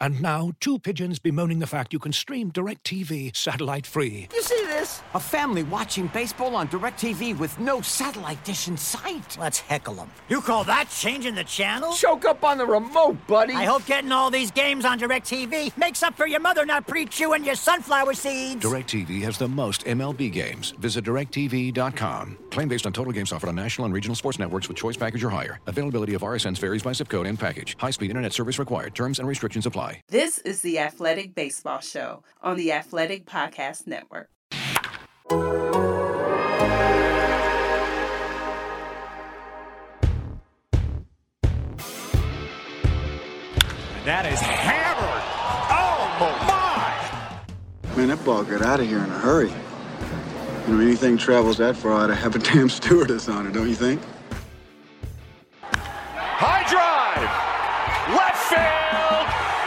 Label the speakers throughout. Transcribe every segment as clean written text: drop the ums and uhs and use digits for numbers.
Speaker 1: And now, two pigeons bemoaning the fact you can stream DirecTV satellite-free.
Speaker 2: You see this? A family watching baseball on DirecTV with no satellite dish in sight.
Speaker 3: Let's heckle them. You call that changing the channel?
Speaker 2: Choke up on the remote, buddy.
Speaker 3: I hope getting all these games on DirecTV makes up for your mother not pre-chewing your sunflower seeds.
Speaker 1: DirecTV has the most MLB games. Visit DirecTV.com. Claim based on total games offered on national and regional sports networks with choice package or higher. Availability of RSNs varies by zip code and package. High-speed internet service required. Terms and restrictions apply.
Speaker 4: This is the Athletic Baseball Show on the Athletic Podcast Network.
Speaker 5: That is hammered. Oh, my.
Speaker 6: Man, that ball got out of here in a hurry. You know, anything travels that far, I'd have a damn stewardess on it, don't you think?
Speaker 5: High drive. Left field.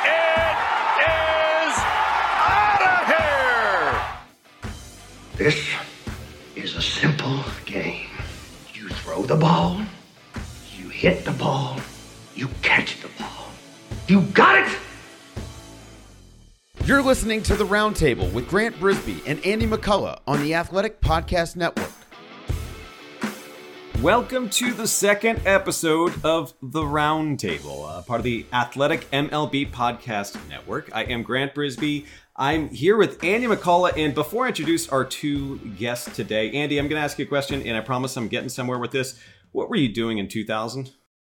Speaker 5: It is out of here.
Speaker 7: This is a simple game. You throw the ball, you hit the ball, you catch the ball. You got it!
Speaker 8: You're listening to The Roundtable with Grant Brisbee and Andy McCullough on the Athletic Podcast Network.
Speaker 9: Welcome to the second episode of The Roundtable, part of the Athletic MLB Podcast Network. I am Grant Brisbee. I'm here with Andy McCullough, and before I introduce our two guests today, Andy, I'm going to ask you a question, and I promise I'm getting somewhere with this. What were you doing in 2000?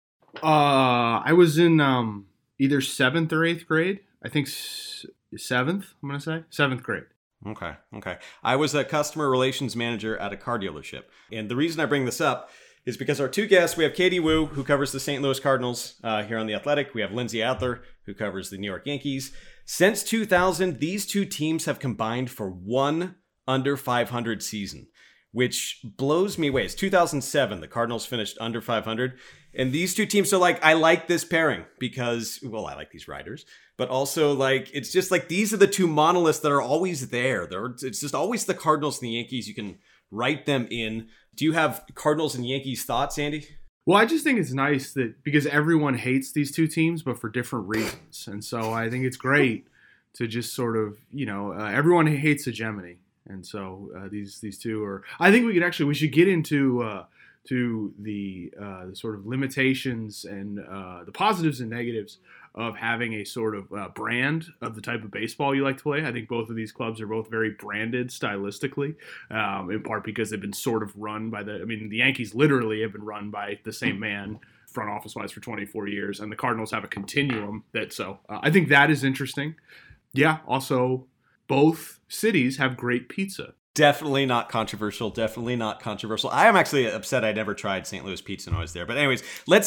Speaker 10: I was in either 7th or 8th grade. I think 7th, I'm going to say. 7th grade.
Speaker 9: Okay. I was a customer relations manager at a car dealership. And the reason I bring this up is because our two guests, we have Katie Woo, who covers the St. Louis Cardinals here on The Athletic. We have Lindsay Adler, who covers the New York Yankees. Since 2000, these two teams have combined for one under 500 season, which blows me away. It's 2007. The Cardinals finished under 500. And these two teams, so I like this pairing because, well, I like these riders, but also it's just these are the two monoliths that are always there. It's just always the Cardinals and the Yankees. You can write them in. Do you have Cardinals and Yankees thoughts, Andy?
Speaker 10: Well, I just think it's nice that because everyone hates these two teams, but for different reasons. And so I think it's great to just sort of, everyone hates hegemony. And so these two are, I think we should get into the sort of limitations and the positives and negatives of having a sort of brand of the type of baseball you like to play. I think both of these clubs are both very branded stylistically, in part because they've been sort of run by the Yankees literally have been run by the same man front office wise for 24 years, and the Cardinals have a continuum I think that is interesting. Yeah, also both cities have great pizza.
Speaker 9: Definitely not controversial. I am actually upset I never tried St. Louis pizza when I was there. But anyways, let's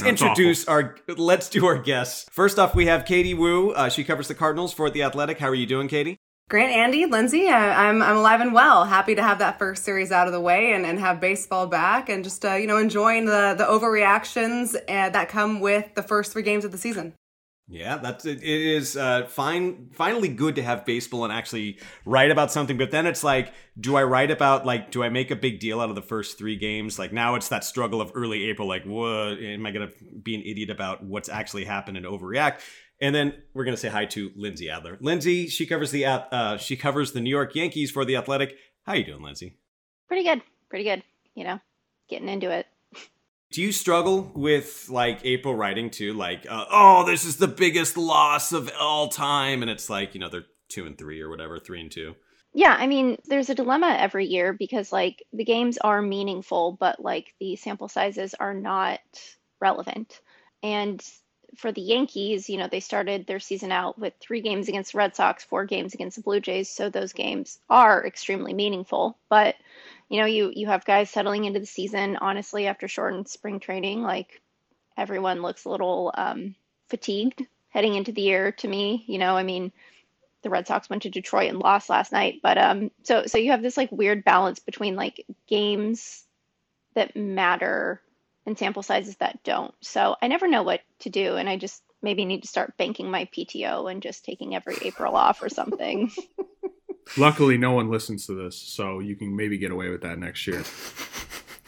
Speaker 9: do our guests. First off, we have Katie Woo. She covers the Cardinals for The Athletic. How are you doing, Katie?
Speaker 11: Grant, Andy, Lindsay, I'm alive and well. Happy to have that first series out of the way and have baseball back and just, enjoying the overreactions that come with the first 3 games of the season.
Speaker 9: Yeah, it is finally good to have baseball and actually write about something. But then it's do I write about, do I make a big deal out of the first 3 games? Now it's that struggle of early April, what am I going to be an idiot about what's actually happened and overreact? And then we're going to say hi to Lindsay Adler. Lindsay, she covers the New York Yankees for The Athletic. How you doing, Lindsay?
Speaker 12: Pretty good. Getting into it.
Speaker 9: Do you struggle with April writing too? This is the biggest loss of all time. And it's they're 2-3 or whatever, 3-2.
Speaker 12: Yeah. There's a dilemma every year because the games are meaningful, but the sample sizes are not relevant. And for the Yankees, they started their season out with 3 games against the Red Sox, 4 games against the Blue Jays. So those games are extremely meaningful, but you have guys settling into the season, honestly, after shortened spring training, everyone looks a little fatigued heading into the year to me. The Red Sox went to Detroit and lost last night. But so you have this weird balance between games that matter and sample sizes that don't. So I never know what to do. And I just maybe need to start banking my PTO and just taking every April off or something.
Speaker 10: Luckily, no one listens to this, so you can maybe get away with that next year.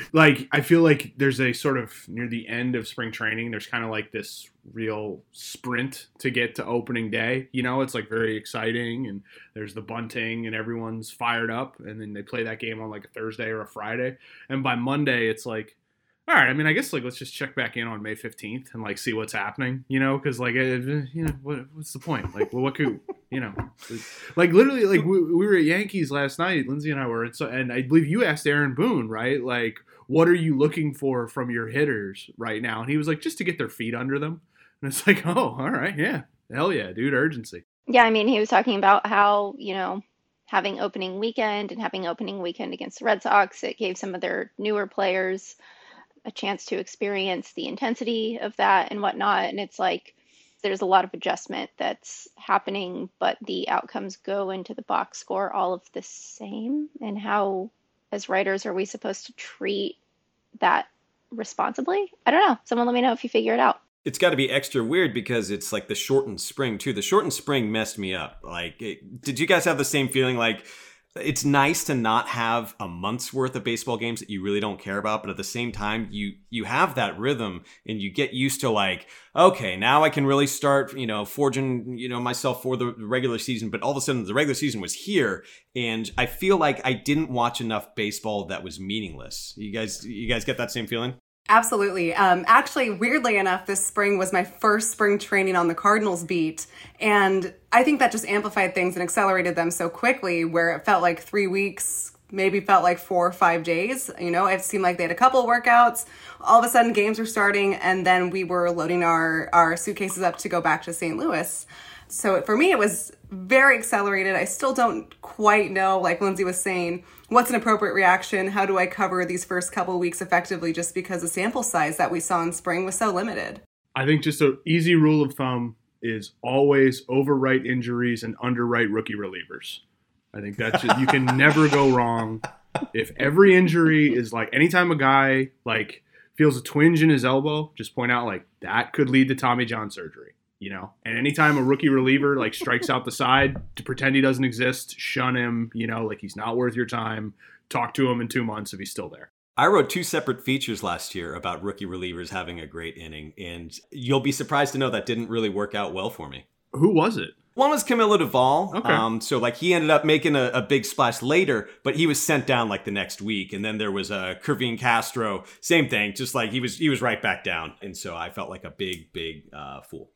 Speaker 10: like, I feel like there's a sort of near the end of spring training, there's kind of like this real sprint to get to opening day. You know, it's like very exciting, and there's the bunting and everyone's fired up, and then they play that game on like a Thursday or a Friday. And by Monday, it's like, all right, I mean, I guess like let's just check back in on May 15th and like see what's happening, you know, because like, you know, what's the point? Like, well, what could, you know, like literally, like we were at Yankees last night, Lindsay and I were, and I believe you asked Aaron Boone, right? Like, what are you looking for from your hitters right now? And he was like, just to get their feet under them. And it's like, oh, all right, yeah, hell yeah, dude, urgency.
Speaker 12: Yeah, I mean, he was talking about how, you know, having opening weekend against the Red Sox, it gave some of their newer players a chance to experience the intensity of that and whatnot. And it's like, there's a lot of adjustment that's happening, but the outcomes go into the box score all of the same. And how, as writers, are we supposed to treat that responsibly? I don't know. Someone let me know if you figure it out.
Speaker 9: It's got to be extra weird because it's like the shortened spring too. The shortened spring messed me up. Like, did you guys have the same feeling? Like, it's nice to not have a month's worth of baseball games that you really don't care about, but at the same time, you have that rhythm and you get used to like, okay, now I can really start, you know, forging, you know, myself for the regular season. But all of a sudden, the regular season was here, and I feel like I didn't watch enough baseball that was meaningless. You guys get that same feeling?
Speaker 11: Absolutely. Actually, weirdly enough, this spring was my first spring training on the Cardinals beat. And I think that just amplified things and accelerated them so quickly, where it felt like 3 weeks, maybe felt like 4 or 5 days. You know, it seemed like they had a couple of workouts. All of a sudden, games were starting, and then we were loading our suitcases up to go back to St. Louis. So for me, it was very accelerated. I still don't quite know, like Lindsay was saying, what's an appropriate reaction? How do I cover these first couple of weeks effectively, just because the sample size that we saw in spring was so limited?
Speaker 10: I think just an easy rule of thumb is always overwrite injuries and underwrite rookie relievers. I think that's you can never go wrong. If every injury is like, anytime a guy like feels a twinge in his elbow, just point out like that could lead to Tommy John surgery. You know, and anytime a rookie reliever like strikes out the side, to pretend he doesn't exist, shun him, you know, like he's not worth your time. Talk to him in 2 months if he's still there.
Speaker 9: I wrote 2 separate features last year about rookie relievers having a great inning, and you'll be surprised to know that didn't really work out well for me.
Speaker 10: Who was it?
Speaker 9: One was Camilo Doval.
Speaker 10: Okay.
Speaker 9: So like he ended up making a big splash later, but he was sent down like the next week. And then there was Kervin Castro, same thing, just like he was right back down. And so I felt like a big fool.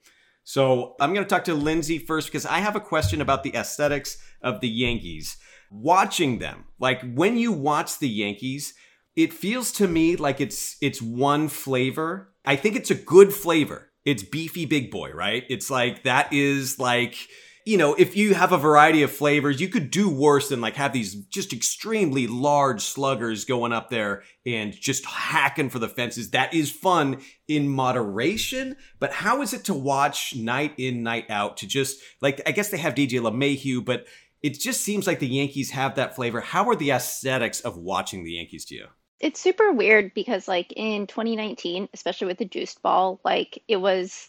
Speaker 9: So I'm going to talk to Lindsay first because I have a question about the aesthetics of the Yankees. Watching them, like when you watch the Yankees, it feels to me like it's one flavor. I think it's a good flavor. It's beefy big boy, right? It's like that is like, you know, if you have a variety of flavors, you could do worse than like have these just extremely large sluggers going up there and just hacking for the fences. That is fun in moderation, but how is it to watch night in, night out to just like, I guess they have DJ LeMahieu, but it just seems like the Yankees have that flavor. How are the aesthetics of watching the Yankees to you?
Speaker 12: It's super weird because like in 2019, especially with the juiced ball, like it was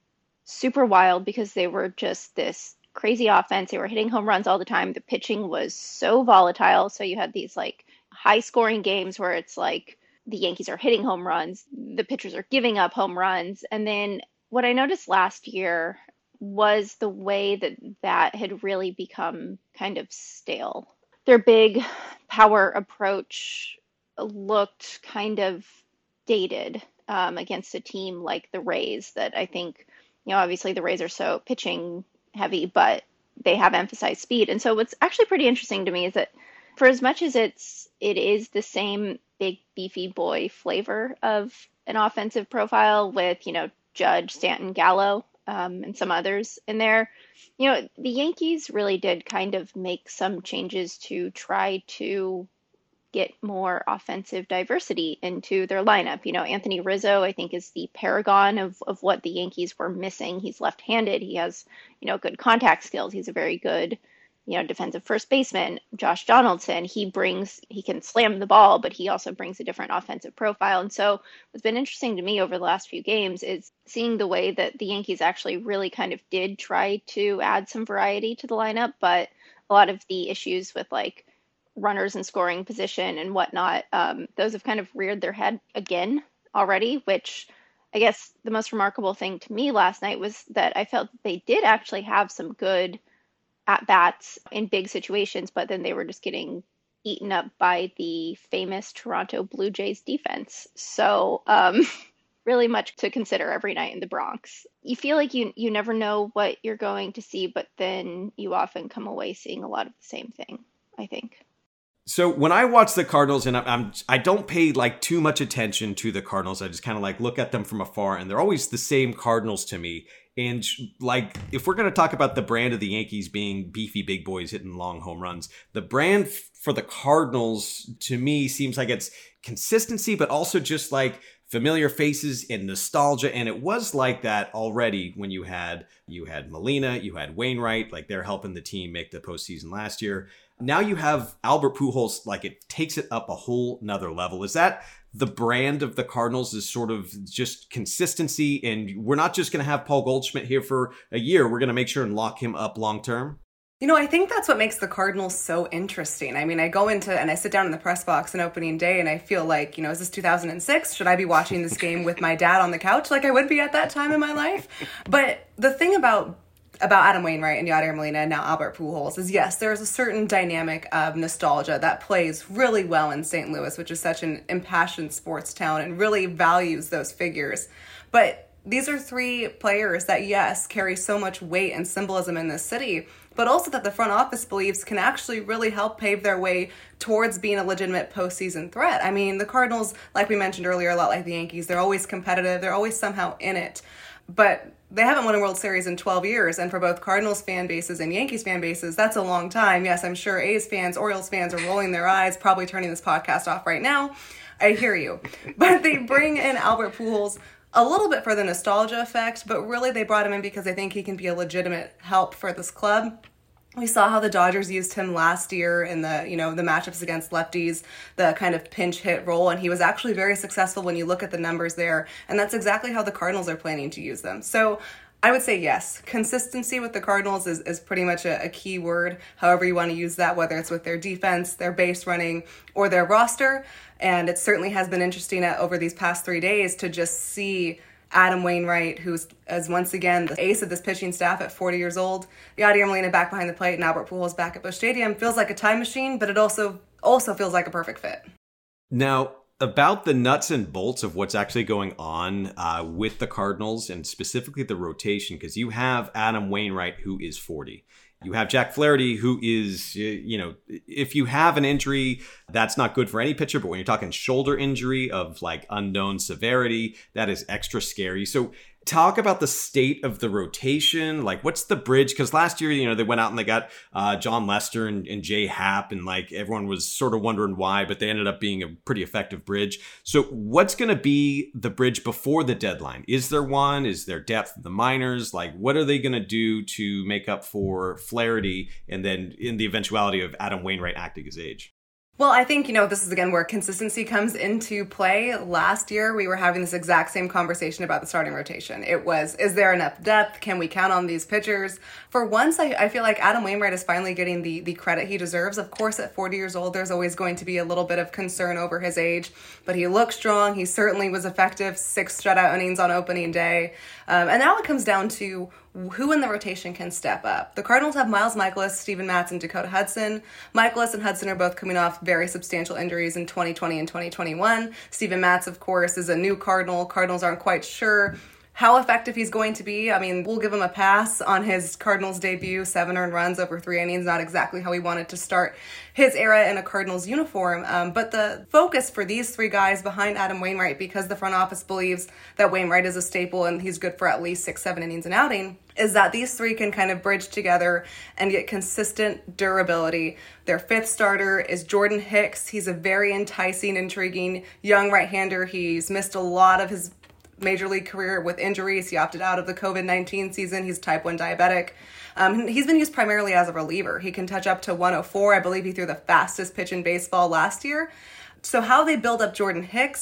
Speaker 12: super wild because they were just this crazy offense. They were hitting home runs all the time. The pitching was so volatile. So you had these like high scoring games where it's like the Yankees are hitting home runs, the pitchers are giving up home runs. And then what I noticed last year was the way that had really become kind of stale. Their big power approach looked kind of dated against a team like the Rays that I think, you know, obviously the Rays are so pitching heavy, but they have emphasized speed. And so what's actually pretty interesting to me is that for as much as it is the same big beefy boy flavor of an offensive profile with, you know, Judge, Stanton, Gallo, and some others in there, you know, the Yankees really did kind of make some changes to try to get more offensive diversity into their lineup. You know, Anthony Rizzo, I think, is the paragon of what the Yankees were missing. He's left-handed. He has, you know, good contact skills. He's a very good, you know, defensive first baseman. Josh Donaldson, he can slam the ball, but he also brings a different offensive profile. And so what's been interesting to me over the last few games is seeing the way that the Yankees actually really kind of did try to add some variety to the lineup, but a lot of the issues with like runners in scoring position and whatnot, those have kind of reared their head again already, which I guess the most remarkable thing to me last night was that I felt that they did actually have some good at-bats in big situations, but then they were just getting eaten up by the famous Toronto Blue Jays defense. So really much to consider every night in the Bronx. You feel like you never know what you're going to see, but then you often come away seeing a lot of the same thing, I think.
Speaker 9: So when I watch the Cardinals, and I don't pay like too much attention to the Cardinals, I just kind of like look at them from afar, and they're always the same Cardinals to me. And like, if we're going to talk about the brand of the Yankees being beefy big boys hitting long home runs, the brand for the Cardinals to me seems like it's consistency, but also just like familiar faces and nostalgia. And it was like that already when you had Molina, you had Wainwright, like they're helping the team make the postseason last year. Now you have Albert Pujols, like it takes it up a whole nother level. Is that the brand of the Cardinals, is sort of just consistency? And we're not just going to have Paul Goldschmidt here for a year. We're going to make sure and lock him up long term.
Speaker 11: You know, I think that's what makes the Cardinals so interesting. I mean, I go into and I sit down in the press box on opening day and I feel like, you know, is this 2006? Should I be watching this game with my dad on the couch like I would be at that time in my life? But the thing about Adam Wainwright and Yadier Molina and now Albert Pujols is, yes, there's a certain dynamic of nostalgia that plays really well in St. Louis, which is such an impassioned sports town and really values those figures. But these are three players that, yes, carry so much weight and symbolism in this city, but also that the front office believes can actually really help pave their way towards being a legitimate postseason threat. I mean, the Cardinals, like we mentioned earlier, a lot like the Yankees, they're always competitive. They're always somehow in it. But they haven't won a World Series in 12 years, and for both Cardinals fan bases and Yankees fan bases, that's a long time. Yes, I'm sure A's fans, Orioles fans are rolling their eyes, probably turning this podcast off right now. I hear you. But they bring in Albert Pujols a little bit for the nostalgia effect, but really they brought him in because I think he can be a legitimate help for this club. We saw how the Dodgers used him last year in the matchups against lefties, the kind of pinch hit role, and he was actually very successful when you look at the numbers there, and that's exactly how the Cardinals are planning to use them. So I would say yes, consistency with the Cardinals is pretty much a key word, however you want to use that, whether it's with their defense, their base running, or their roster, and it certainly has been interesting over these past 3 days to just see Adam Wainwright, who's as once again the ace of this pitching staff at 40 years old, Yadier Molina back behind the plate, and Albert Pujols back at Busch Stadium. Feels like a time machine, but it also feels like a perfect fit.
Speaker 9: Now, about the nuts and bolts of what's actually going on with the Cardinals, and specifically the rotation, because you have Adam Wainwright, who is 40. You have Jack Flaherty, who is, if you have an injury, that's not good for any pitcher. But when you're talking shoulder injury of like unknown severity, that is extra scary. So talk about the state of the rotation. Like, what's the bridge? Because last year, they went out and they got John Lester and Jay Happ, and like everyone was sort of wondering why, but they ended up being a pretty effective bridge. So what's going to be the bridge before the deadline? Is there one? Is there depth in the minors? Like, what are they going to do to make up for Flaherty and then in the eventuality of Adam Wainwright acting his age?
Speaker 11: Well, I think, this is, again, where consistency comes into play. Last year, we were having this exact same conversation about the starting rotation. It was, is there enough depth? Can we count on these pitchers? For once, I feel like Adam Wainwright is finally getting the credit he deserves. Of course, at 40 years old, there's always going to be a little bit of concern over his age, but he looks strong. He certainly was effective, 6 shutout innings on opening day. And now it comes down to who in the rotation can step up. The Cardinals have Miles Mikolas, Steven Matz, and Dakota Hudson. Mikolas and Hudson are both coming off very substantial injuries in 2020 and 2021. Steven Matz, of course, is a new Cardinal. Cardinals aren't quite sure how effective he's going to be. I mean, we'll give him a pass on his Cardinals debut, 7 earned runs over 3 innings, not exactly how he wanted to start his era in a Cardinals uniform. But the focus for these 3 guys behind Adam Wainwright, because the front office believes that Wainwright is a staple and he's good for at least 6-7 innings an outing, is that these 3 can kind of bridge together and get consistent durability. Their 5th starter is Jordan Hicks. He's a very enticing, intriguing young right-hander. He's missed a lot of his major league career with injuries. He opted out of the COVID-19 season. He's type 1 diabetic. He's been used primarily as a reliever. He can touch up to 104. I believe he threw the fastest pitch in baseball last year. So how they build up Jordan Hicks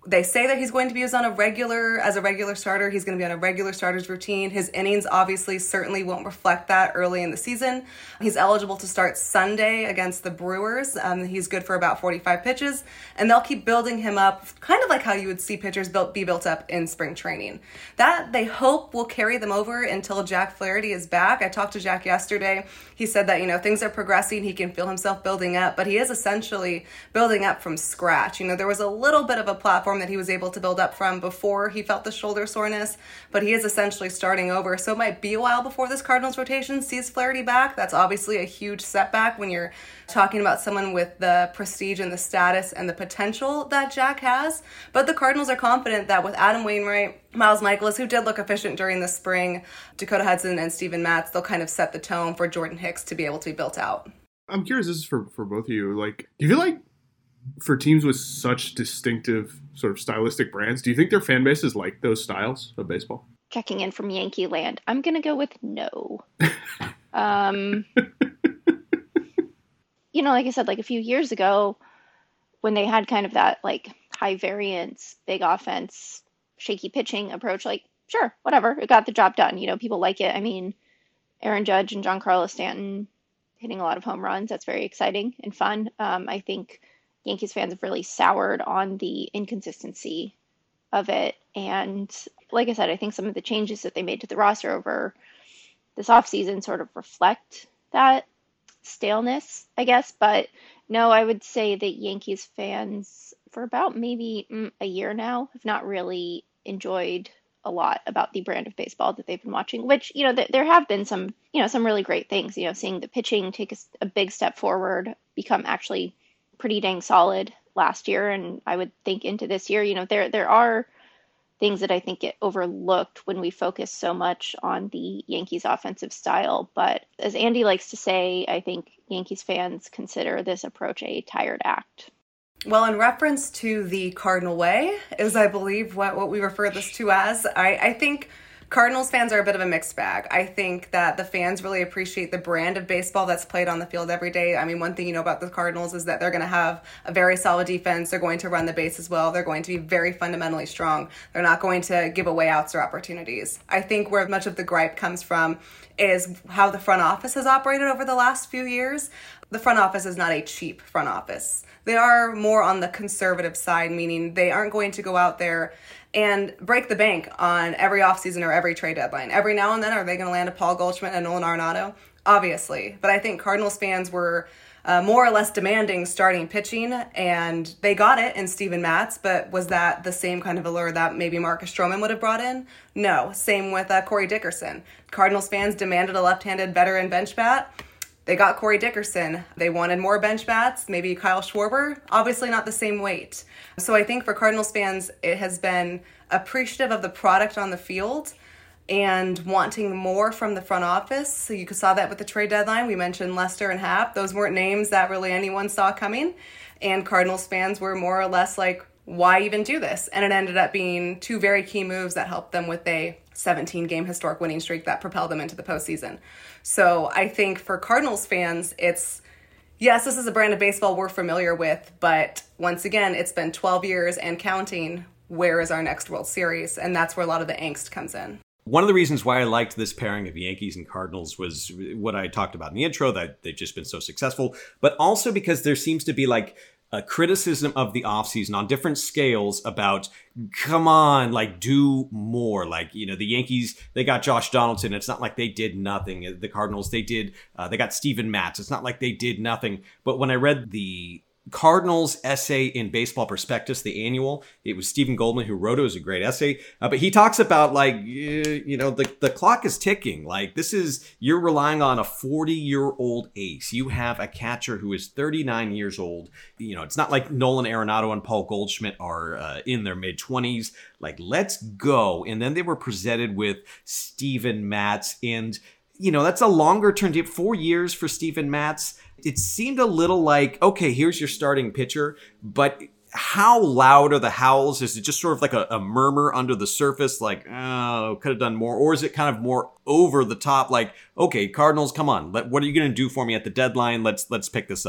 Speaker 11: They say that he's going to be used as a regular starter. He's going to be on a regular starter's routine. His innings obviously certainly won't reflect that early in the season. He's eligible to start Sunday against the Brewers. He's good for about 45 pitches, and they'll keep building him up, kind of like how you would see pitchers be built up in spring training. That, they hope, will carry them over until Jack Flaherty is back. I talked to Jack yesterday. He said that, things are progressing. He can feel himself building up, but he is essentially building up from scratch. There was a little bit of a platform that he was able to build up from before he felt the shoulder soreness, but he is essentially starting over. So it might be a while before this Cardinals rotation sees Flaherty back. That's obviously a huge setback when you're talking about someone with the prestige and the status and the potential that Jack has. But the Cardinals are confident that with Adam Wainwright, Miles Mikolas, who did look efficient during the spring, Dakota Hudson and Steven Matz, they'll kind of set the tone for Jordan Hicks to be able to be built out.
Speaker 10: I'm curious, this is for both of you. Do you feel like for teams with such distinctive sort of stylistic brands, do you think their fan bases like those styles of baseball?
Speaker 12: Checking in from Yankee land, I'm going to go with no. Like I said, a few years ago, when they had kind of that high variance, big offense, shaky pitching approach, sure, whatever, it got the job done. People like it. I mean, Aaron Judge and Giancarlo Stanton hitting a lot of home runs. That's very exciting and fun. I think Yankees fans have really soured on the inconsistency of it. And like I said, I think some of the changes that they made to the roster over this offseason sort of reflect that staleness, I guess. But no, I would say that Yankees fans for about maybe a year now have not really enjoyed a lot about the brand of baseball that they've been watching, which, there have been some really great things, seeing the pitching take a big step forward, become actually pretty dang solid last year. And I would think into this year, there are things that I think get overlooked when we focus so much on the Yankees offensive style. But as Andy likes to say, I think Yankees fans consider this approach a tired act.
Speaker 11: Well, in reference to the Cardinal way, is I believe what we refer this to as, I think Cardinals fans are a bit of a mixed bag. I think that the fans really appreciate the brand of baseball that's played on the field every day. I mean, one thing about the Cardinals is that they're going to have a very solid defense. They're going to run the base as well. They're going to be very fundamentally strong. They're not going to give away outs or opportunities. I think where much of the gripe comes from is how the front office has operated over the last few years. The front office is not a cheap front office. They are more on the conservative side, meaning they aren't going to go out there and break the bank on every offseason or every trade deadline. Every now and then, are they going to land a Paul Goldschmidt and Nolan Arenado? Obviously. But I think Cardinals fans were more or less demanding starting pitching, and they got it in Steven Matz, but was that the same kind of allure that maybe Marcus Stroman would have brought in? No. Same with Corey Dickerson. Cardinals fans demanded a left-handed veteran bench bat. They got Corey Dickerson. They wanted more bench bats, maybe Kyle Schwarber, obviously not the same weight. So I think for Cardinals fans, it has been appreciative of the product on the field and wanting more from the front office. So you saw that with the trade deadline. We mentioned Lester and Happ. Those weren't names that really anyone saw coming. And Cardinals fans were more or less like, why even do this? And it ended up being two very key moves that helped them with a 17-game historic winning streak that propelled them into the postseason. So I think for Cardinals fans, it's, yes, this is a brand of baseball we're familiar with, but once again, it's been 12 years and counting. Where is our next World Series? And that's where a lot of the angst comes in.
Speaker 9: One of the reasons why I liked this pairing of Yankees and Cardinals was what I talked about in the intro, that they've just been so successful, but also because there seems to be a criticism of the offseason on different scales about, come on, do more. The Yankees, they got Josh Donaldson. It's not like they did nothing. The Cardinals, they got Steven Matz. It's not like they did nothing. But when I read the Cardinals essay in Baseball Prospectus, the annual, it was Stephen Goldman who wrote it. It was a great essay, but he talks about the clock is ticking. You're relying on a 40-year-old ace. You have a catcher who is 39 years old. It's not like Nolan Arenado and Paul Goldschmidt are in their mid-20s. Let's go. And then they were presented with Steven Matz, and that's a longer term deal. 4 years for Steven Matz. It seemed a little like, okay, here's your starting pitcher, but how loud are the howls? Is it just sort of like a murmur under the surface, could have done more? Or is it kind of more over the top, okay, Cardinals, come on, what are you going to do for me at the deadline? Let's pick this up.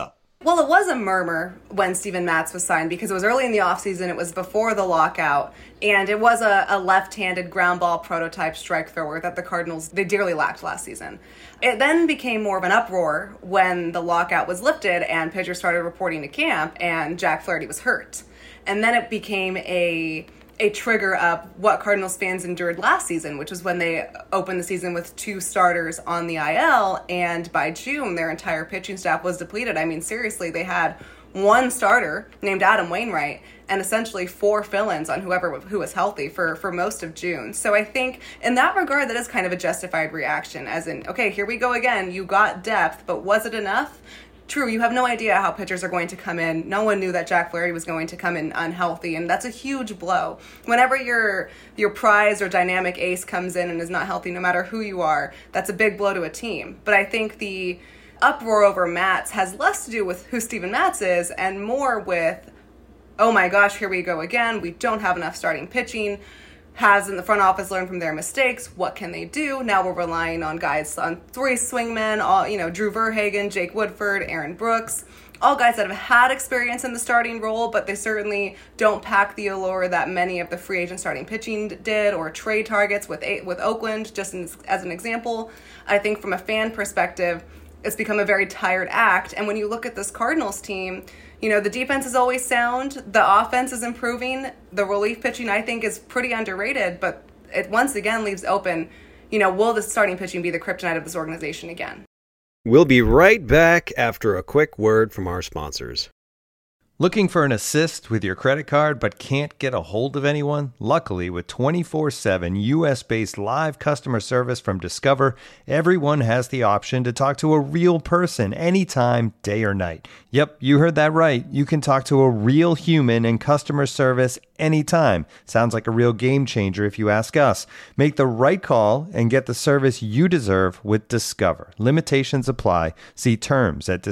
Speaker 11: Well, it was a murmur when Steven Matz was signed because it was early in the offseason, it was before the lockout, and it was a left-handed ground ball prototype strike thrower that the Cardinals, they dearly lacked last season. It then became more of an uproar when the lockout was lifted and pitchers started reporting to camp and Jack Flaherty was hurt. And then it became a trigger of what Cardinals fans endured last season, which was when they opened the season with 2 starters on the IL, and by June, their entire pitching staff was depleted. I mean, seriously, they had 1 starter named Adam Wainwright and essentially 4 fill-ins on who was healthy for most of June. So I think in that regard, that is kind of a justified reaction, as in, okay, here we go again. You got depth, but was it enough? True, you have no idea how pitchers are going to come in. No one knew that Jack Flaherty was going to come in unhealthy, and that's a huge blow. Whenever your prize or dynamic ace comes in and is not healthy, no matter who you are, that's a big blow to a team. But I think the uproar over Matz has less to do with who Steven Matz is and more with, oh my gosh, here we go again. We don't have enough starting pitching. Hasn't the front office learned from their mistakes? What can they do? Now we're relying on guys, on 3 swingmen, all, Drew Verhagen, Jake Woodford, Aaron Brooks, all guys that have had experience in the starting role, but they certainly don't pack the allure that many of the free agent starting pitching did, or trade targets with Oakland, just as an example. I think from a fan perspective, it's become a very tired act. And when you look at this Cardinals team, the defense is always sound. The offense is improving. The relief pitching, I think, is pretty underrated. But it once again leaves open, will the starting pitching be the kryptonite of this organization again?
Speaker 13: We'll be right back after a quick word from our sponsors.
Speaker 14: Looking for an assist with your credit card but can't get a hold of anyone? Luckily, with 24/7 U.S.-based live customer service from Discover, everyone has the option to talk to a real person anytime, day or night. Yep, you heard that right. You can talk to a real human in customer service anytime. Sounds like a real game changer if you ask us. Make the right call and get the service you deserve with Discover. Limitations apply. See terms at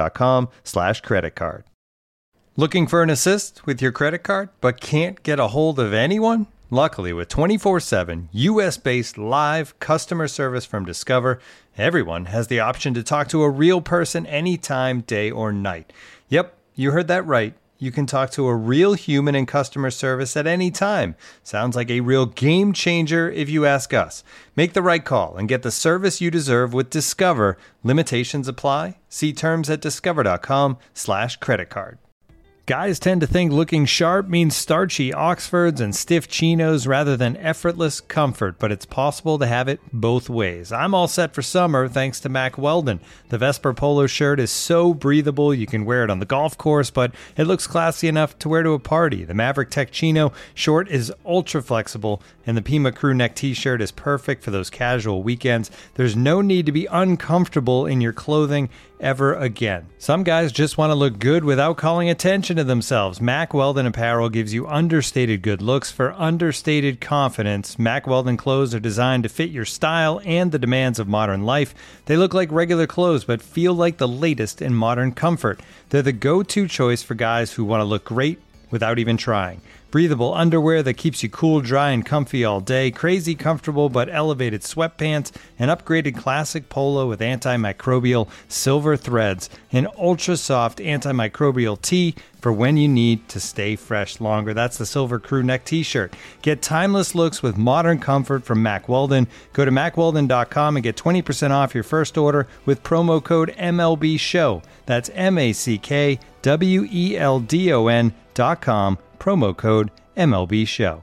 Speaker 14: discover.com/creditcard. Looking for an assist with your credit card but can't get a hold of anyone? Luckily, with 24/7 U.S.-based live customer service from Discover, everyone has the option to talk to a real person anytime, day or night. Yep, you heard that right. You can talk to a real human in customer service at any time. Sounds like a real game changer if you ask us. Make the right call and get the service you deserve with Discover. Limitations apply. See terms at discover.com/creditcard. Guys tend to think looking sharp means starchy Oxfords and stiff chinos rather than effortless comfort, but it's possible to have it both ways. I'm all set for summer thanks to Mack Weldon. The Vesper polo shirt is so breathable you can wear it on the golf course, but it looks classy enough to wear to a party. The Maverick Tech Chino short is ultra flexible, and the Pima crew neck t-shirt is perfect for those casual weekends. There's no need to be uncomfortable in your clothing ever again. Some guys just want to look good without calling attention to themselves. Mack Weldon apparel gives you understated good looks for understated confidence. Mack Weldon clothes are designed to fit your style and the demands of modern life. They look like regular clothes but feel like the latest in modern comfort. They're the go-to choice for guys who want to look great without even trying. Breathable underwear that keeps you cool, dry, and comfy all day. Crazy comfortable but elevated sweatpants. An upgraded classic polo with antimicrobial silver threads. An ultra-soft antimicrobial tee for when you need to stay fresh longer. That's the Silver Crew Neck t-shirt. Get timeless looks with modern comfort from Mack Weldon. Go to MackWeldon.com and get 20% off your first order with promo code MLBSHOW. That's MackWeldon.com. Promo code MLBShow.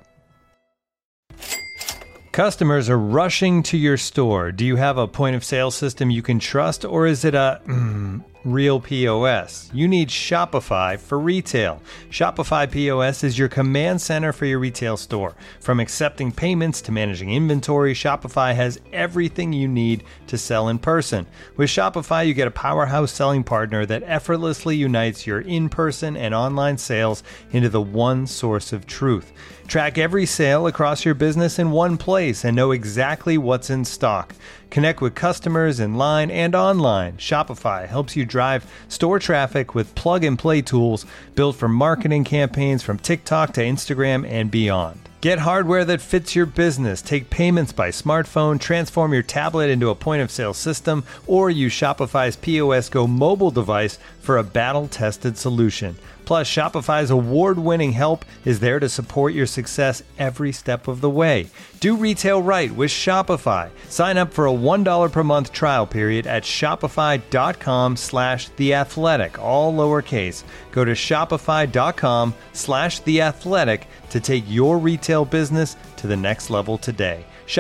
Speaker 14: Customers are rushing to your store. Do you have a point of sale system you can trust, or is it a real POS? You need Shopify for retail. Shopify POS is your command center for your retail store. From accepting payments to managing inventory, Shopify has everything you need to sell in person. With Shopify, you get a powerhouse selling partner that effortlessly unites your in-person and online sales into the one source of truth. Track every sale across your business in one place and know exactly what's in stock. Connect with customers in line and online. Shopify helps you drive store traffic with plug-and-play tools built for marketing campaigns from TikTok to Instagram and beyond. Get hardware that fits your business. Take payments by smartphone, transform your tablet into a point-of-sale system, or use Shopify's POS Go mobile device for a battle-tested solution. Plus, Shopify's award-winning help is there to support your success every step of the way. Do retail right with Shopify. Sign up for a $1 per month trial period at shopify.com/theathletic, all lowercase. Go to shopify.com/theathletic to take your retail business to the next level today.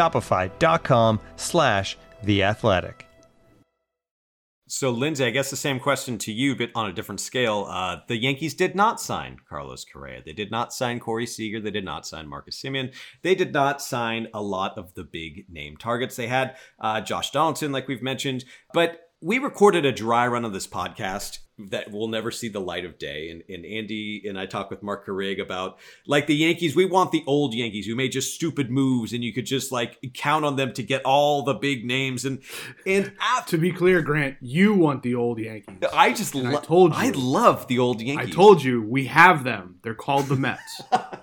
Speaker 14: Shopify.com/theathletic.
Speaker 9: So, Lindsay, I guess the same question to you, but on a different scale. The Yankees did not sign Carlos Correa. They did not sign Corey Seager. They did not sign Marcus Semien. They did not sign a lot of the big name targets. They had Josh Donaldson, like we've mentioned. But we recorded a dry run of this podcast that will never see the light of day. And Andy and I talked with Mark Carrig about, like, the Yankees, we want the old Yankees who made just stupid moves and you could just, like, count on them to get all the big names. And
Speaker 10: to be clear, Grant, you want the old Yankees.
Speaker 9: I told you. I love the old Yankees.
Speaker 10: I told you, we have them. They're called the Mets.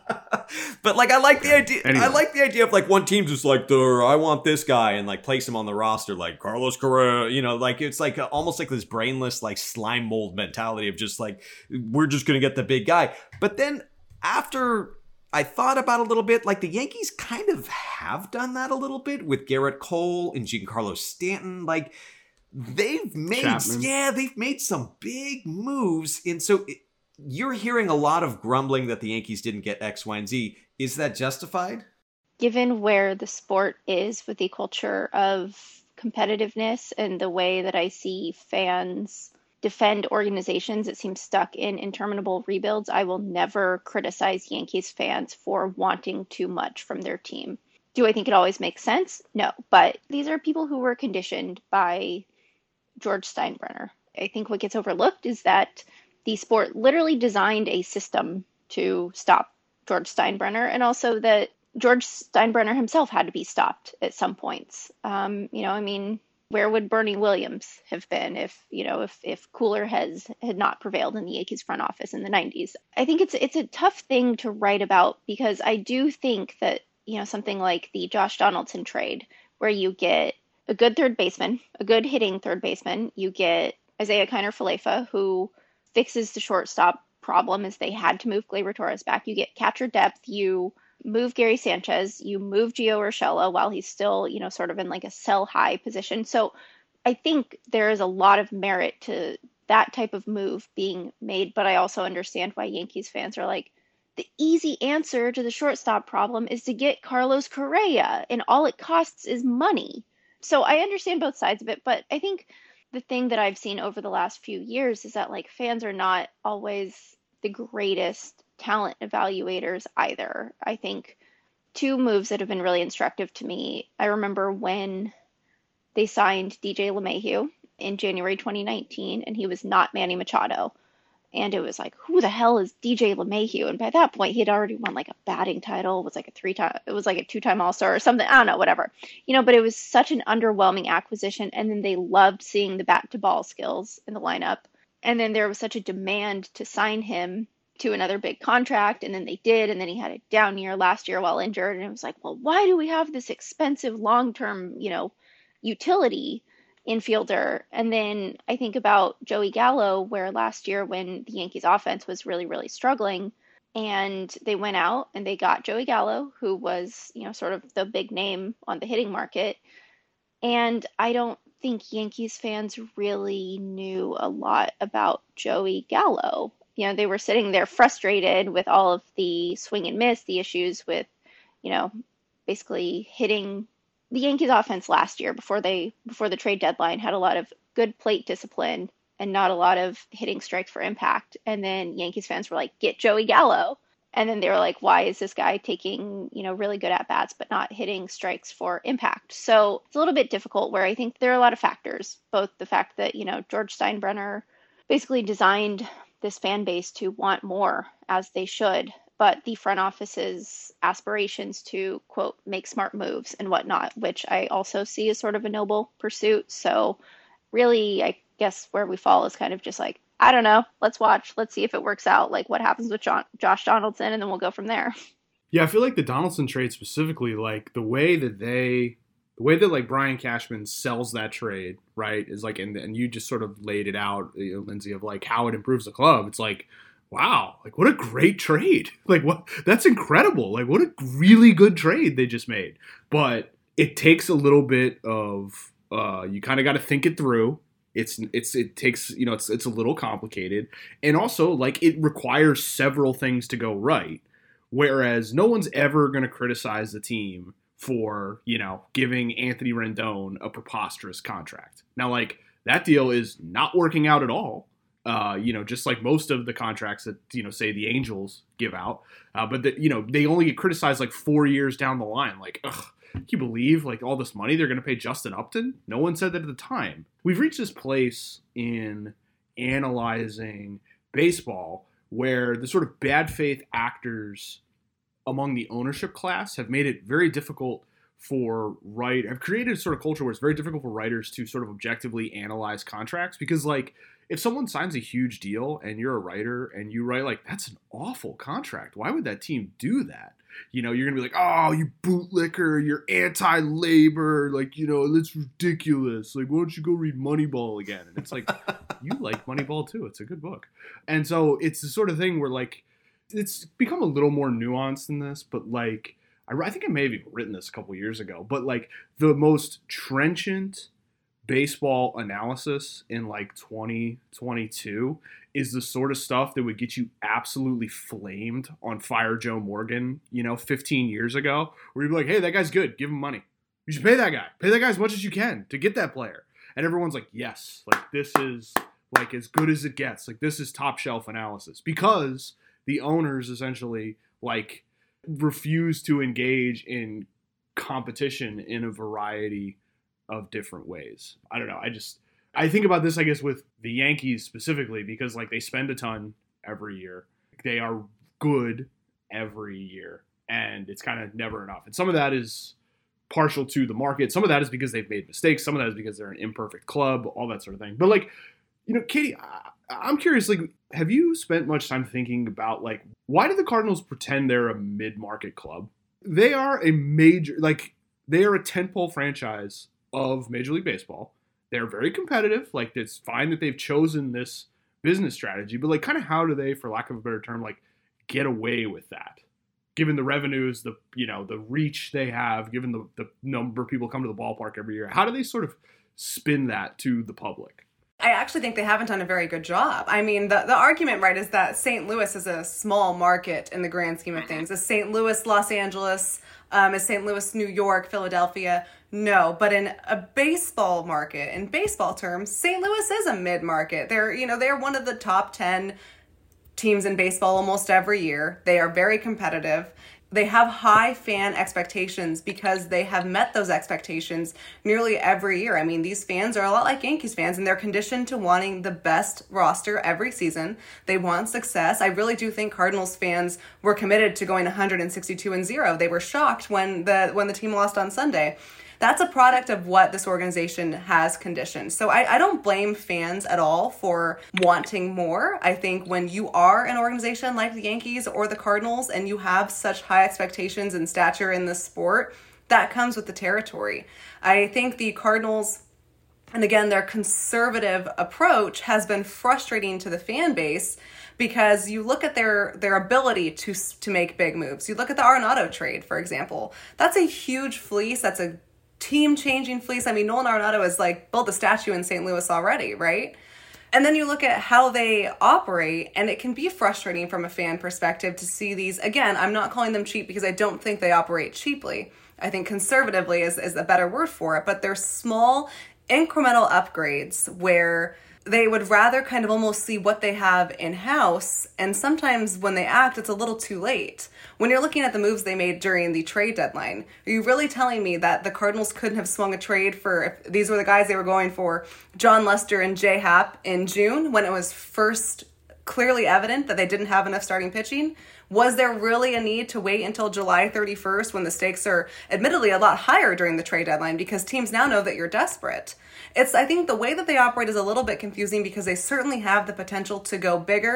Speaker 9: But, like, I like the idea.
Speaker 10: Anyway.
Speaker 9: I like the idea of, like, one team just like, I want this guy, and, like, place him on the roster, like Carlos Correa. You know, like, it's like almost like this brainless, like, slime mold mentality of just like, we're just gonna get the big guy. But then after I thought about it a little bit, like, the Yankees kind of have done that a little bit with Garrett Cole and Giancarlo Stanton. Like, they've made some big moves, and so you're hearing a lot of grumbling that the Yankees didn't get X, Y, and Z. Is that justified?
Speaker 12: Given where the sport is with the culture of competitiveness and the way that I see fans defend organizations that seem stuck in interminable rebuilds, I will never criticize Yankees fans for wanting too much from their team. Do I think it always makes sense? No, but these are people who were conditioned by George Steinbrenner. I think what gets overlooked is that the sport literally designed a system to stop George Steinbrenner, and also that George Steinbrenner himself had to be stopped at some points. Where would Bernie Williams have been if cooler heads had not prevailed in the Yankees front office in the 90s? I think it's a tough thing to write about, because I do think that, something like the Josh Donaldson trade, where you get a good third baseman, a good hitting third baseman, you get Isaiah Kiner-Falefa, who fixes the shortstop problem as they had to move Gleyber Torres back. You get catcher depth, you move Gary Sanchez, you move Gio Urshela while he's still, sort of in like a sell high position. So I think there is a lot of merit to that type of move being made, but I also understand why Yankees fans are like, the easy answer to the shortstop problem is to get Carlos Correa, and all it costs is money. So I understand both sides of it, but I think the thing that I've seen over the last few years is that, like, fans are not always the greatest talent evaluators either. I think two moves that have been really instructive to me, I remember when they signed DJ LeMahieu in January 2019, and he was not Manny Machado. And it was like, who the hell is DJ LeMahieu? And by that point, he had already won like a batting title. It was like a 2-time All-Star or something. I don't know, whatever. But it was such an underwhelming acquisition. And then they loved seeing the bat-to-ball skills in the lineup. And then there was such a demand to sign him to another big contract. And then they did. And then he had a down year last year while injured. And it was like, well, why do we have this expensive long-term, utility infielder? And then I think about Joey Gallo, where last year when the Yankees offense was really, really struggling, and they went out and they got Joey Gallo, who was, sort of the big name on the hitting market. And I don't think Yankees fans really knew a lot about Joey Gallo. They were sitting there frustrated with all of the swing and miss, the issues with, basically hitting. The Yankees offense last year, before the trade deadline, had a lot of good plate discipline and not a lot of hitting strikes for impact. And then Yankees fans were like, get Joey Gallo. And then they were like, why is this guy taking, really good at-bats but not hitting strikes for impact? So it's a little bit difficult, where I think there are a lot of factors, both the fact that, George Steinbrenner basically designed this fan base to want more, as they should, but the front office's aspirations to, quote, make smart moves and whatnot, which I also see as sort of a noble pursuit. So really, I guess where we fall is kind of just like, I don't know, let's watch, let's see if it works out, like what happens with Josh Donaldson, and then we'll go from there.
Speaker 10: Yeah, I feel like the Donaldson trade specifically, like the way that like Brian Cashman sells that trade, right, is like, and you just sort of laid it out, Lindsay, of like how it improves the club. It's like, wow, like what a great trade. Like that's incredible. Like what a really good trade they just made. But it takes a little bit of, you kind of got to think it through. It takes, it's a little complicated. And also like it requires several things to go right. Whereas no one's ever going to criticize the team for, giving Anthony Rendon a preposterous contract. Now, like, that deal is not working out at all, just like most of the contracts that, say the Angels give out. But, they only get criticized like 4 years down the line. Like, can you believe, like, all this money they're going to pay Justin Upton? No one said that at the time. We've reached this place in analyzing baseball where the sort of bad faith actors among the ownership class have made it very difficult have created a sort of culture where it's very difficult for writers to sort of objectively analyze contracts, because like if someone signs a huge deal and you're a writer and you write like, that's an awful contract, why would that team do that? You're going to be like, oh, you bootlicker, you're anti-labor, like, that's ridiculous. Like, why don't you go read Moneyball again? And it's like, you like Moneyball too. It's a good book. And so it's the sort of thing where like, it's become a little more nuanced than this, but like, I think I may have even written this a couple years ago, but like the most trenchant baseball analysis in like 2022 is the sort of stuff that would get you absolutely flamed on Fire Joe Morgan, 15 years ago, where you'd be like, hey, that guy's good. Give him money. You should pay that guy. Pay that guy as much as you can to get that player. And everyone's like, yes, like this is like as good as it gets. Like this is top shelf analysis, because the owners essentially like refuse to engage in competition in a variety of different ways. I don't know. I think about this, I guess, with the Yankees specifically, because like they spend a ton every year. They are good every year, and it's kind of never enough. And some of that is partial to the market. Some of that is because they've made mistakes. Some of that is because they're an imperfect club, all that sort of thing. But like, Katie, I'm curious, like, have you spent much time thinking about, like, why do the Cardinals pretend they're a mid-market club? They are a they are a tentpole franchise of Major League Baseball. They're very competitive. Like, it's fine that they've chosen this business strategy, but, like, kind of how do they, for lack of a better term, like, get away with that? Given the revenues, the reach they have, given the number of people come to the ballpark every year, how do they sort of spin that to the public?
Speaker 11: I actually think they haven't done a very good job. I mean, the argument, right, is that St. Louis is a small market in the grand scheme of things. Is St. Louis Los Angeles? Is St. Louis New York, Philadelphia? No, but in a baseball market, in baseball terms, St. Louis is a mid-market. They're one of the top 10 teams in baseball almost every year. They are very competitive. They have high fan expectations because they have met those expectations nearly every year. I mean, these fans are a lot like Yankees fans, and they're conditioned to wanting the best roster every season. They want success. I really do think Cardinals fans were committed to going 162-0. They were shocked when the team lost on Sunday. That's a product of what this organization has conditioned. So I don't blame fans at all for wanting more. I think when you are an organization like the Yankees or the Cardinals and you have such high expectations and stature in this sport, that comes with the territory. I think the Cardinals, and again, their conservative approach has been frustrating to the fan base, because you look at their ability to make big moves. You look at the Arenado trade, for example. That's a huge fleece. That's a team-changing fleece. I mean, Nolan Arenado has like built a statue in St. Louis already, right? And then you look at how they operate, and it can be frustrating from a fan perspective to see these. Again, I'm not calling them cheap because I don't think they operate cheaply. I think conservatively is a better word for it, but they're small incremental upgrades where they would rather kind of almost see what they have in-house, and sometimes when they act, it's a little too late. When you're looking at the moves they made during the trade deadline, are you really telling me that the Cardinals couldn't have swung a trade for, if these were the guys they were going for, John Lester and J. Happ in June, when it was first clearly evident that they didn't have enough starting pitching? Was there really a need to wait until July 31st when the stakes are admittedly a lot higher during the trade deadline because teams now know that you're desperate? I think the way that they operate is a little bit confusing because they certainly have the potential to go bigger.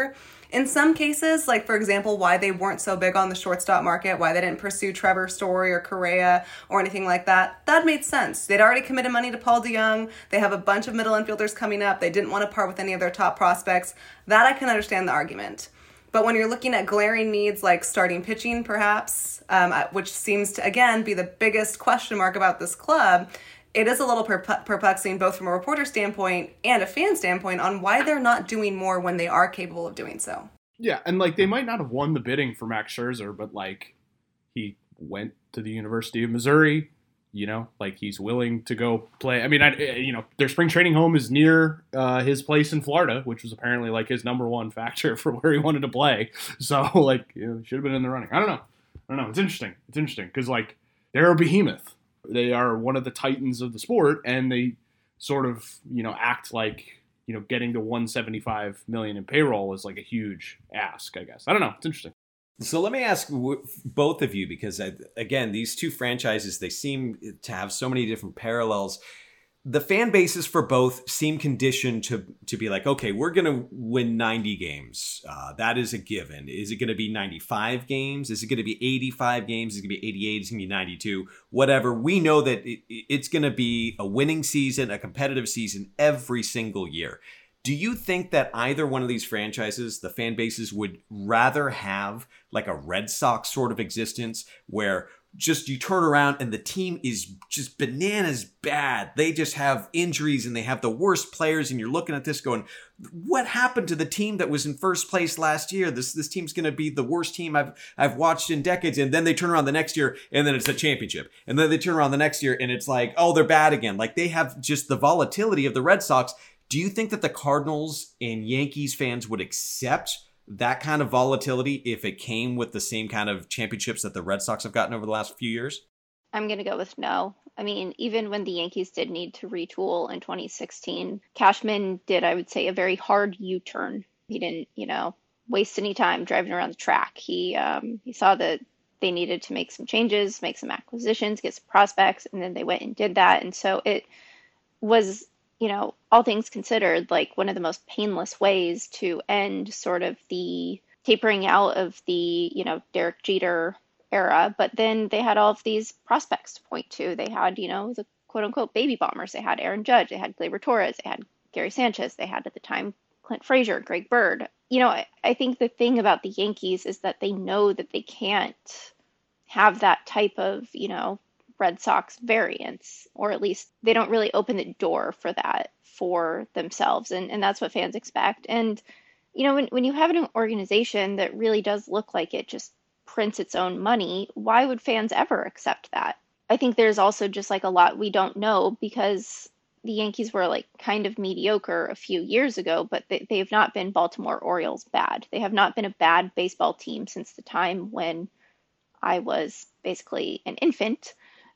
Speaker 11: In some cases, like for example, why they weren't so big on the shortstop market, why they didn't pursue Trevor Story or Correa or anything like that, that made sense. They'd already committed money to Paul DeJong. They have a bunch of middle infielders coming up. They didn't want to part with any of their top prospects. That I can understand the argument. But when you're looking at glaring needs like starting pitching, perhaps, which seems to, again, be the biggest question mark about this club, it is a little perplexing both from a reporter standpoint and a fan standpoint on why they're not doing more when they are capable of doing so.
Speaker 10: Yeah, and like they might not have won the bidding for Max Scherzer, but like he went to the University of Missouri, you know, like he's willing to go play. I mean, their spring training home is near his place in Florida, which was apparently like his number one factor for where he wanted to play. So like, should have been in the running. I don't know. It's interesting. Because like they're a behemoth. They are one of the titans of the sport, and they sort of, act like, getting to $175 million in payroll is like a huge ask, I guess. I don't know. It's interesting.
Speaker 9: So let me ask both of you, because again, these two franchises, they seem to have so many different parallels. The fan bases for both seem conditioned to be like, okay, we're going to win 90 games. That is a given. Is it going to be 95 games? Is it going to be 85 games? Is it going to be 88? Is it going to be 92? Whatever. We know that it's going to be a winning season, a competitive season every single year. Do you think that either one of these franchises, the fan bases, would rather have like a Red Sox sort of existence where just you turn around and the team is just bananas bad? They just have injuries and they have the worst players, and you're looking at this going, what happened to the team that was in first place last year? This team's going to be the worst team I've watched in decades. And then they turn around the next year and then it's a championship. And then they turn around the next year and it's like, oh, they're bad again. Like they have just the volatility of the Red Sox. Do you think that the Cardinals and Yankees fans would accept that kind of volatility if it came with the same kind of championships that the Red Sox have gotten over the last few years?
Speaker 12: I'm going to go with no. I mean, even when the Yankees did need to retool in 2016, Cashman did, I would say, a very hard U-turn. He didn't, waste any time driving around the track. He saw that they needed to make some changes, make some acquisitions, get some prospects, and then they went and did that. And so it was, all things considered, like one of the most painless ways to end sort of the tapering out of the, Derek Jeter era. But then they had all of these prospects to point to. They had, the quote unquote baby bombers. They had Aaron Judge, they had Gleyber Torres, they had Gary Sanchez, they had at the time Clint Frazier, Greg Bird. I think the thing about the Yankees is that they know that they can't have that type of, Red Sox variance, or at least they don't really open the door for that for themselves. And that's what fans expect. And, when you have an organization that really does look like it just prints its own money, why would fans ever accept that? I think there's also just like a lot we don't know, because the Yankees were like kind of mediocre a few years ago, but they've not been Baltimore Orioles bad. They have not been a bad baseball team since the time when I was basically an infant.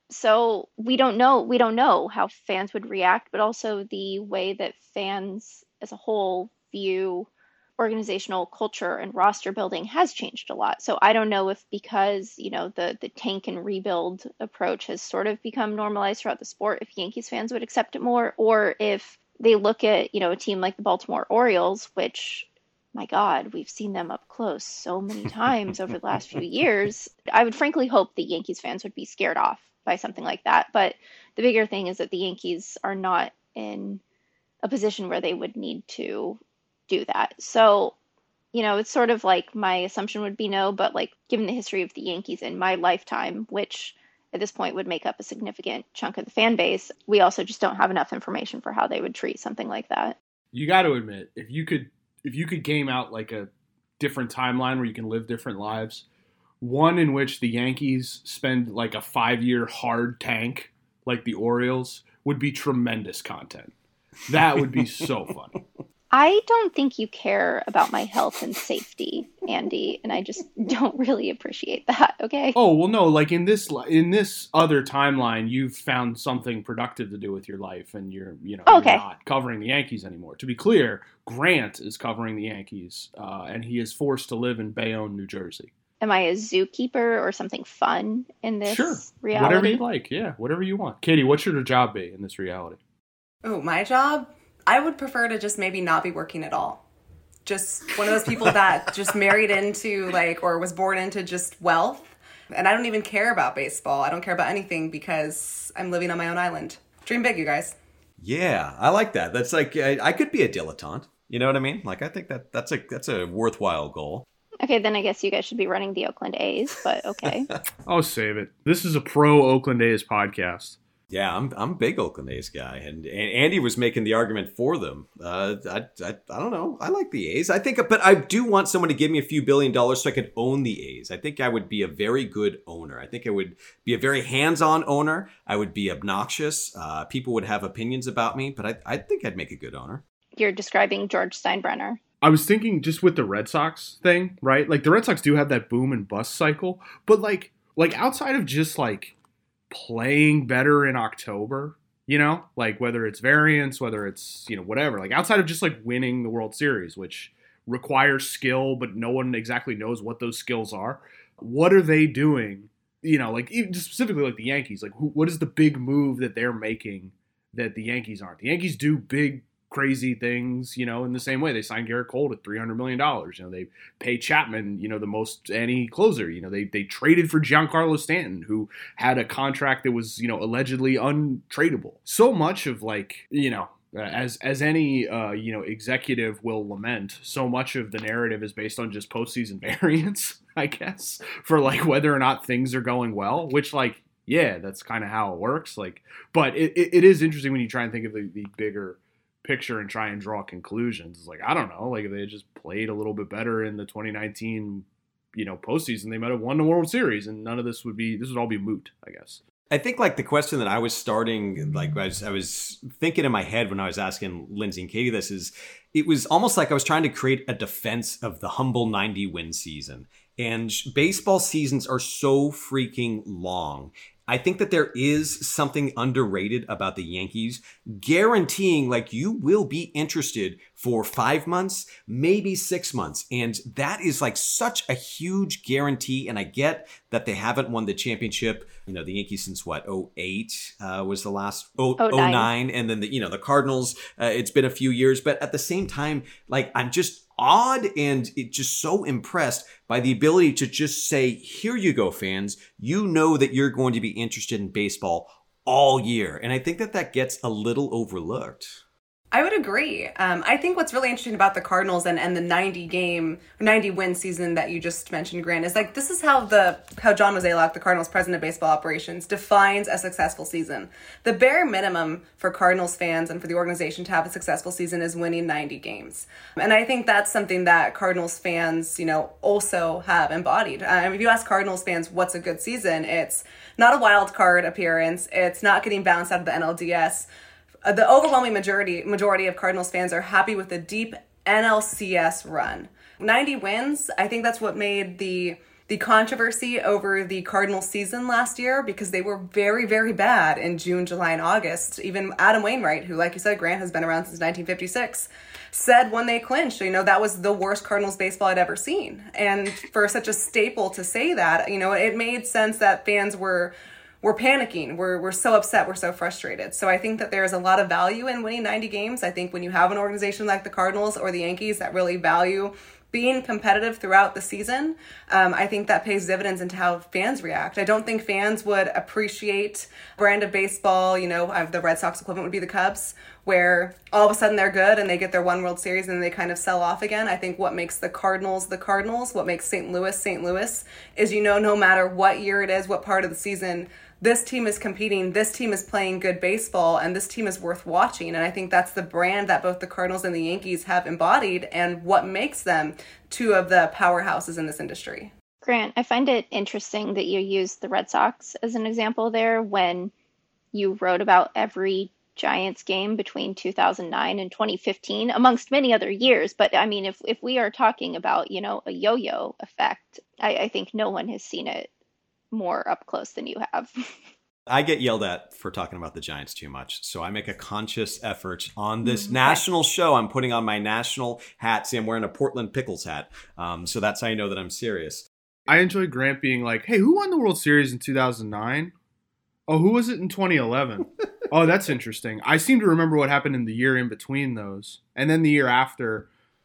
Speaker 12: So we don't know how fans would react, but also the way that fans as a whole view organizational culture and roster building has changed a lot. So I don't know if because, the tank and rebuild approach has sort of become normalized throughout the sport, if Yankees fans would accept it more, or if they look at, a team like the Baltimore Orioles, which, my God, we've seen them up close so many times over the last few years. I would frankly hope the Yankees fans would be scared off by something like that. But the bigger thing is that the Yankees are not in a position where they would need to do that. So, it's sort of like my assumption would be no, but like given the history of the Yankees in my lifetime, which at this point would make up a significant chunk of the fan base, we also just don't have enough information for how they would treat something like that.
Speaker 10: You got to admit, if you could game out like a different timeline where you can live different lives, one in which the Yankees spend like a 5-year hard tank like the Orioles would be tremendous content. That would be so fun.
Speaker 12: I don't think you care about my health and safety, Andy, and I just don't really appreciate that, okay?
Speaker 10: Oh, well, no, like in this other timeline, you've found something productive to do with your life, and you're not covering the Yankees anymore. To be clear, Grant is covering the Yankees, and he is forced to live in Bayonne, New Jersey.
Speaker 12: Am I a zookeeper or something fun in this reality?
Speaker 10: Whatever you like, yeah, whatever you want. Katie, what should your job be in this reality?
Speaker 11: Oh, my job? I would prefer to just maybe not be working at all. just one of those people that just married into or was born into just wealth. And I don't even care about baseball. I don't care about anything because I'm living on my own island. Dream big, you guys.
Speaker 9: Yeah, I like that. That's like, I could be a dilettante. You know what I mean? Like, I think that's a worthwhile goal.
Speaker 12: Okay, then I guess you guys should be running the Oakland A's, but okay.
Speaker 10: I'll save it. This is a pro Oakland A's podcast.
Speaker 9: Yeah, I'm a big Oakland A's guy, and Andy was making the argument for them. I don't know. I like the A's. I think, but I do want someone to give me a few $1 billion so I could own the A's. I think I would be a very good owner. I think I would be a very hands-on owner. I would be obnoxious. People would have opinions about me, but I think I'd make a good owner.
Speaker 12: You're describing George Steinbrenner.
Speaker 10: I was thinking just with the Red Sox thing, right? Like the Red Sox do have that boom and bust cycle, but like outside of just like playing better in October, you know, like whether it's variance, whether it's, you know, whatever, like outside of just like winning the World Series, which requires skill, but no one exactly knows what those skills are. What are they doing? You know, like even just specifically like the Yankees, like what is the big move that they're making that the Yankees aren't? The Yankees do big, crazy things, you know, in the same way. They signed Garrett Cole at $300 million. You know, they pay Chapman, you know, the most any closer. You know, they traded for Giancarlo Stanton, who had a contract that was, you know, allegedly untradeable. So much of like, you know, as any, you know, executive will lament, so much of the narrative is based on just postseason variance, I guess, for like whether or not things are going well, which like, yeah, that's kind of how it works. Like, but it is interesting when you try and think of the bigger picture and try and draw conclusions. It's like, I don't know, like if they had just played a little bit better in the 2019, you know, postseason, they might have won the World Series, and none of this would all be moot, I guess.
Speaker 9: I think like the question that I was starting, like I was thinking in my head when I was asking Lindsay and Katie this is, it was almost like I was trying to create a defense of the humble 90-win season. And baseball seasons are so freaking long. I think that there is something underrated about the Yankees guaranteeing like you will be interested for 5 months, maybe 6 months. And that is like such a huge guarantee. And I get that they haven't won the championship, you know, the Yankees since what, 08 was the last, 09. And then the Cardinals, it's been a few years. But at the same time, like I'm just awed and just so impressed by the ability to just say, here you go, fans. You know that you're going to be interested in baseball all year. And I think that gets a little overlooked.
Speaker 11: I would agree. I think what's really interesting about the Cardinals and the 90-win season that you just mentioned, Grant, is like this is how John Mozeliak, the Cardinals president of baseball operations, defines a successful season. The bare minimum for Cardinals fans and for the organization to have a successful season is winning 90 games. And I think that's something that Cardinals fans, you know, also have embodied. If you ask Cardinals fans what's a good season, it's not a wild card appearance. It's not getting bounced out of the NLDS. The overwhelming majority of Cardinals fans are happy with the deep NLCS run. 90 wins, I think that's what made the controversy over the Cardinals season last year, because they were very, very bad in June, July, and August. Even Adam Wainwright, who, like you said, Grant, has been around since 1956, said when they clinched, you know, that was the worst Cardinals baseball I'd ever seen. And for such a staple to say that, you know, it made sense that fans were panicking. We're so upset. We're so frustrated. So I think that there's a lot of value in winning 90 games. I think when you have an organization like the Cardinals or the Yankees that really value being competitive throughout the season, I think that pays dividends into how fans react. I don't think fans would appreciate brand of baseball, you know, the Red Sox equivalent would be the Cubs, where all of a sudden they're good and they get their one World Series and then they kind of sell off again. I think what makes the Cardinals, what makes St. Louis is, you know, no matter what year it is, what part of the season, this team is competing, this team is playing good baseball, and this team is worth watching. And I think that's the brand that both the Cardinals and the Yankees have embodied and what makes them two of the powerhouses in this industry.
Speaker 12: Grant, I find it interesting that you used the Red Sox as an example there when you wrote about every Giants game between 2009 and 2015, amongst many other years. But I mean, if we are talking about, you know, a yo-yo effect, I think no one has seen it more up close than you have.
Speaker 9: I get yelled at for talking about the Giants too much. So I make a conscious effort on this national show. I'm putting on my national hat. See, I'm wearing a Portland Pickles hat. So that's how you know that I'm serious.
Speaker 10: I enjoy Grant being like, hey, who won the World Series in 2009? Oh, who was it in 2011? Oh, that's interesting. I seem to remember what happened in the year in between those. And then the year after,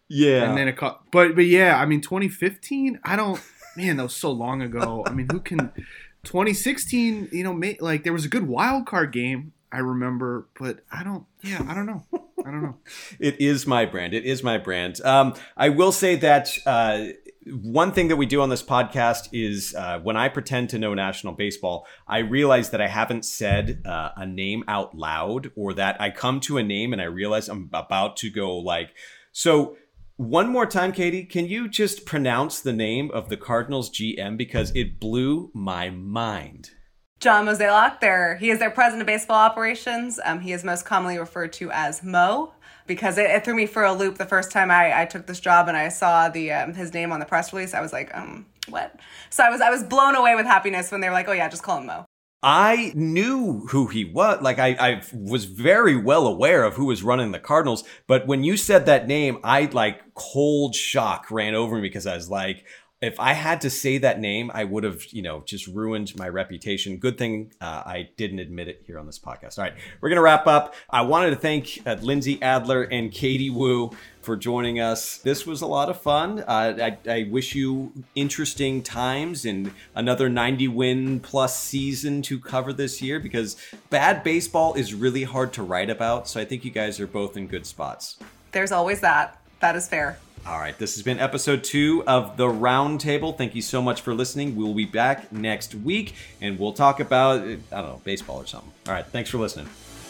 Speaker 9: Yeah.
Speaker 10: And then but yeah, I mean 2015, man, that was so long ago. I mean, 2016, like there was a good wild card game, I remember, but I don't know.
Speaker 9: It is my brand. I will say that one thing that we do on this podcast is when I pretend to know National Baseball, I realize that I haven't said a name out loud, or that I come to a name and I realize I'm about to go like, so one more time, Katie, can you just pronounce the name of the Cardinals GM, because it blew my mind.
Speaker 11: John Mozeliak, he is their president of baseball operations. He is most commonly referred to as Mo, because it threw me for a loop the first time I took this job and I saw his name on the press release. I was like, what? So I was blown away with happiness when they were like, oh yeah, just call him Mo.
Speaker 9: I knew who he was. Like I was very well aware of who was running the Cardinals. But when you said that name, cold shock ran over me, because I was like, if I had to say that name, I would have, just ruined my reputation. Good thing I didn't admit it here on this podcast. All right, we're going to wrap up. I wanted to thank Lindsay Adler and Katie Woo for joining us. This was a lot of fun. I wish you interesting times and another 90-win plus season to cover this year, because bad baseball is really hard to write about. So I think you guys are both in good spots.
Speaker 11: There's always that. That is fair.
Speaker 9: All right, this has been episode 2 of The Roundtable. Thank you so much for listening. We'll be back next week, and we'll talk about, baseball or something. All right, thanks for listening.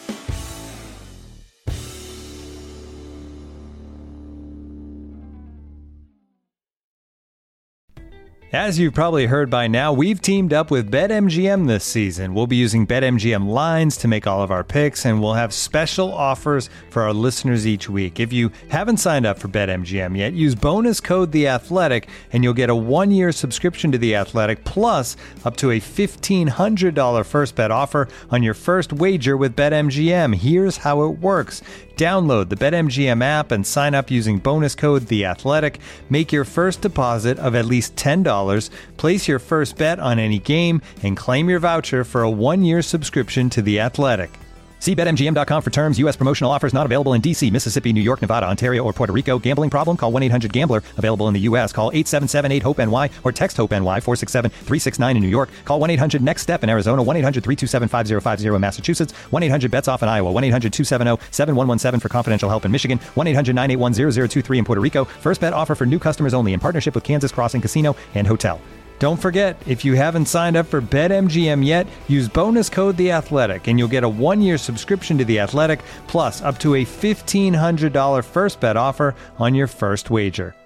Speaker 14: As you've probably heard by now, we've teamed up with BetMGM this season. We'll be using BetMGM lines to make all of our picks, and we'll have special offers for our listeners each week. If you haven't signed up for BetMGM yet, use bonus code The Athletic, and you'll get a 1-year subscription to The Athletic, plus up to a $1,500 first bet offer on your first wager with BetMGM. Here's how it works. Download the BetMGM app and sign up using bonus code The Athletic. Make your first deposit of at least $10. Place your first bet on any game and claim your voucher for a 1-year subscription to The Athletic. See BetMGM.com for terms. U.S. promotional offers not available in D.C., Mississippi, New York, Nevada, Ontario, or Puerto Rico. Gambling problem? Call 1-800-GAMBLER. Available in the U.S. Call 877-8-HOPE-NY or text HOPE-NY 467-369 in New York. Call 1-800-NEXT-STEP in Arizona. 1-800-327-5050 in Massachusetts. 1-800-BETS-OFF in Iowa. 1-800-270-7117 for confidential help in Michigan. 1-800-981-0023 in Puerto Rico. First bet offer for new customers only in partnership with Kansas Crossing Casino and Hotel. Don't forget, if you haven't signed up for BetMGM yet, use bonus code The Athletic, and you'll get a 1-year subscription to The Athletic, plus up to a $1,500 first bet offer on your first wager.